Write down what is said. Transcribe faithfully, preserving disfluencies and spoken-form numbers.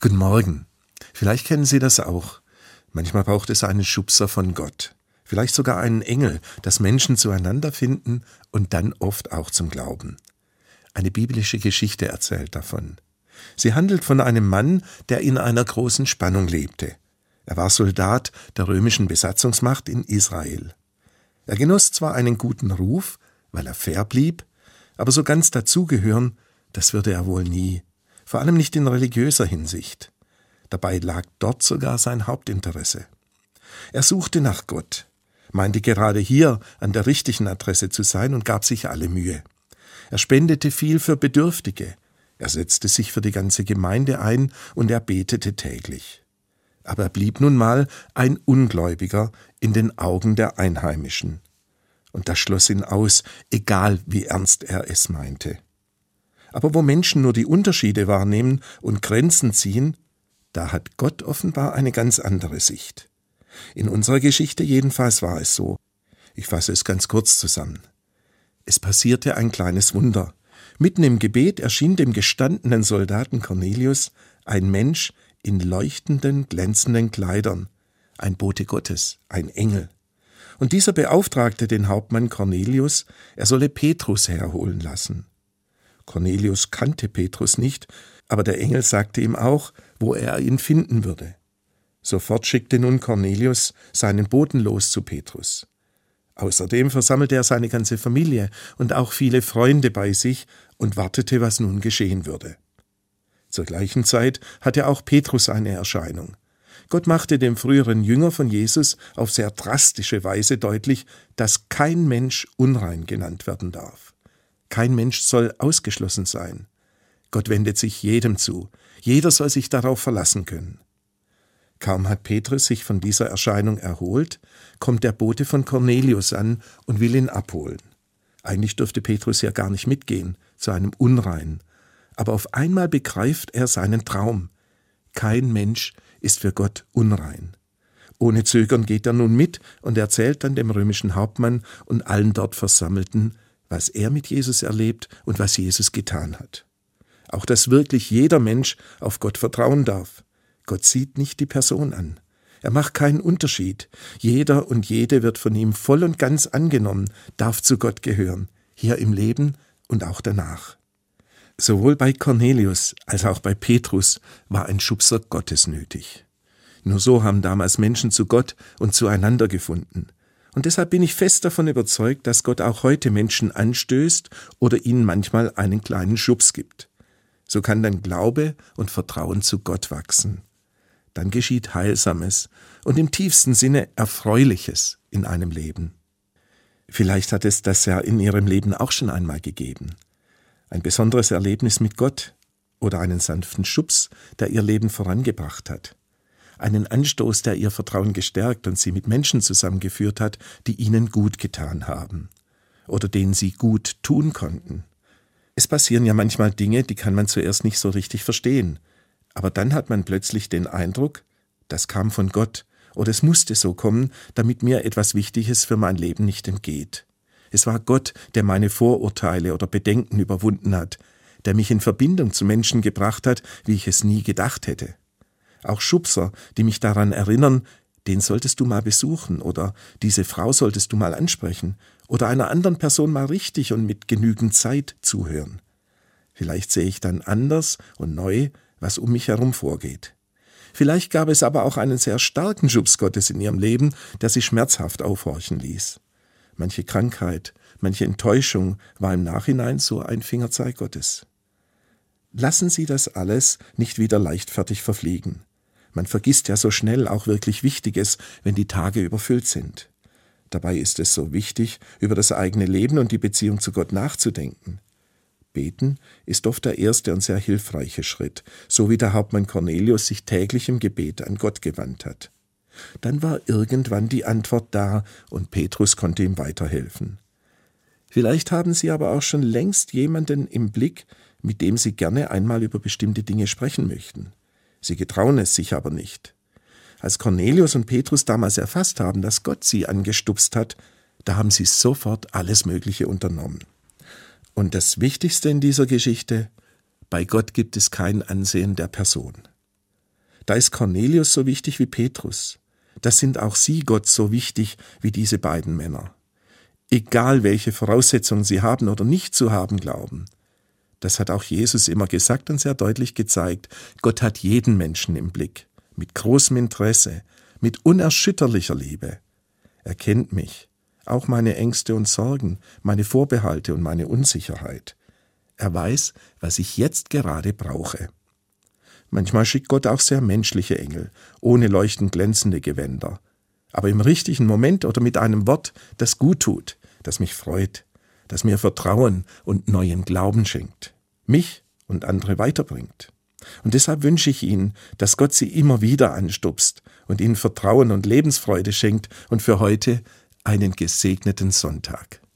Guten Morgen. Vielleicht kennen Sie das auch. Manchmal braucht es einen Schubser von Gott. Vielleicht sogar einen Engel, dass Menschen zueinander finden und dann oft auch zum Glauben. Eine biblische Geschichte erzählt davon. Sie handelt von einem Mann, der in einer großen Spannung lebte. Er war Soldat der römischen Besatzungsmacht in Israel. Er genoss zwar einen guten Ruf, weil er fair blieb, aber so ganz dazugehören, das würde er wohl nie. Vor allem nicht in religiöser Hinsicht. Dabei lag dort sogar sein Hauptinteresse. Er suchte nach Gott, meinte gerade hier an der richtigen Adresse zu sein und gab sich alle Mühe. Er spendete viel für Bedürftige, er setzte sich für die ganze Gemeinde ein und er betete täglich. Aber er blieb nun mal ein Ungläubiger in den Augen der Einheimischen. Und das schloss ihn aus, egal wie ernst er es meinte. Aber wo Menschen nur die Unterschiede wahrnehmen und Grenzen ziehen, da hat Gott offenbar eine ganz andere Sicht. In unserer Geschichte jedenfalls war es so. Ich fasse es ganz kurz zusammen. Es passierte ein kleines Wunder. Mitten im Gebet erschien dem gestandenen Soldaten Cornelius ein Mensch in leuchtenden, glänzenden Kleidern, ein Bote Gottes, ein Engel. Und dieser beauftragte den Hauptmann Cornelius, er solle Petrus herholen lassen. Cornelius kannte Petrus nicht, aber der Engel sagte ihm auch, wo er ihn finden würde. Sofort schickte nun Cornelius seinen Boten los zu Petrus. Außerdem versammelte er seine ganze Familie und auch viele Freunde bei sich und wartete, was nun geschehen würde. Zur gleichen Zeit hatte auch Petrus eine Erscheinung. Gott machte dem früheren Jünger von Jesus auf sehr drastische Weise deutlich, dass kein Mensch unrein genannt werden darf. Kein Mensch soll ausgeschlossen sein. Gott wendet sich jedem zu. Jeder soll sich darauf verlassen können. Kaum hat Petrus sich von dieser Erscheinung erholt, kommt der Bote von Cornelius an und will ihn abholen. Eigentlich dürfte Petrus ja gar nicht mitgehen, zu einem Unreinen. Aber auf einmal begreift er seinen Traum. Kein Mensch ist für Gott unrein. Ohne Zögern geht er nun mit und erzählt dann dem römischen Hauptmann und allen dort Versammelten, was er mit Jesus erlebt und was Jesus getan hat. Auch dass wirklich jeder Mensch auf Gott vertrauen darf. Gott sieht nicht die Person an. Er macht keinen Unterschied. Jeder und jede wird von ihm voll und ganz angenommen, darf zu Gott gehören, hier im Leben und auch danach. Sowohl bei Cornelius als auch bei Petrus war ein Schubser Gottes nötig. Nur so haben damals Menschen zu Gott und zueinander gefunden. Und deshalb bin ich fest davon überzeugt, dass Gott auch heute Menschen anstößt oder ihnen manchmal einen kleinen Schubs gibt. So kann dann Glaube und Vertrauen zu Gott wachsen. Dann geschieht Heilsames und im tiefsten Sinne Erfreuliches in einem Leben. Vielleicht hat es das ja in Ihrem Leben auch schon einmal gegeben. Ein besonderes Erlebnis mit Gott oder einen sanften Schubs, der Ihr Leben vorangebracht hat. Einen Anstoß, der Ihr Vertrauen gestärkt und Sie mit Menschen zusammengeführt hat, die Ihnen gut getan haben oder denen Sie gut tun konnten. Es passieren ja manchmal Dinge, die kann man zuerst nicht so richtig verstehen. Aber dann hat man plötzlich den Eindruck, das kam von Gott oder es musste so kommen, damit mir etwas Wichtiges für mein Leben nicht entgeht. Es war Gott, der meine Vorurteile oder Bedenken überwunden hat, der mich in Verbindung zu Menschen gebracht hat, wie ich es nie gedacht hätte. Auch Schubser, die mich daran erinnern, den solltest du mal besuchen oder diese Frau solltest du mal ansprechen oder einer anderen Person mal richtig und mit genügend Zeit zuhören. Vielleicht sehe ich dann anders und neu, was um mich herum vorgeht. Vielleicht gab es aber auch einen sehr starken Schubs Gottes in ihrem Leben, der sie schmerzhaft aufhorchen ließ. Manche Krankheit, manche Enttäuschung war im Nachhinein so ein Fingerzeig Gottes. Lassen Sie das alles nicht wieder leichtfertig verfliegen. Man vergisst ja so schnell auch wirklich Wichtiges, wenn die Tage überfüllt sind. Dabei ist es so wichtig, über das eigene Leben und die Beziehung zu Gott nachzudenken. Beten ist oft der erste und sehr hilfreiche Schritt, so wie der Hauptmann Cornelius sich täglich im Gebet an Gott gewandt hat. Dann war irgendwann die Antwort da und Petrus konnte ihm weiterhelfen. Vielleicht haben Sie aber auch schon längst jemanden im Blick, mit dem Sie gerne einmal über bestimmte Dinge sprechen möchten. Sie getrauen es sich aber nicht. Als Cornelius und Petrus damals erfasst haben, dass Gott sie angestupst hat, da haben sie sofort alles Mögliche unternommen. Und das Wichtigste in dieser Geschichte, bei Gott gibt es kein Ansehen der Person. Da ist Cornelius so wichtig wie Petrus. Das sind auch sie Gott so wichtig wie diese beiden Männer. Egal welche Voraussetzungen sie haben oder nicht zu haben glauben. Das hat auch Jesus immer gesagt und sehr deutlich gezeigt. Gott hat jeden Menschen im Blick, mit großem Interesse, mit unerschütterlicher Liebe. Er kennt mich, auch meine Ängste und Sorgen, meine Vorbehalte und meine Unsicherheit. Er weiß, was ich jetzt gerade brauche. Manchmal schickt Gott auch sehr menschliche Engel, ohne leuchtend glänzende Gewänder. Aber im richtigen Moment oder mit einem Wort, das gut tut, das mich freut, das mir Vertrauen und neuen Glauben schenkt, mich und andere weiterbringt. Und deshalb wünsche ich Ihnen, dass Gott Sie immer wieder anstupst und Ihnen Vertrauen und Lebensfreude schenkt und für heute einen gesegneten Sonntag.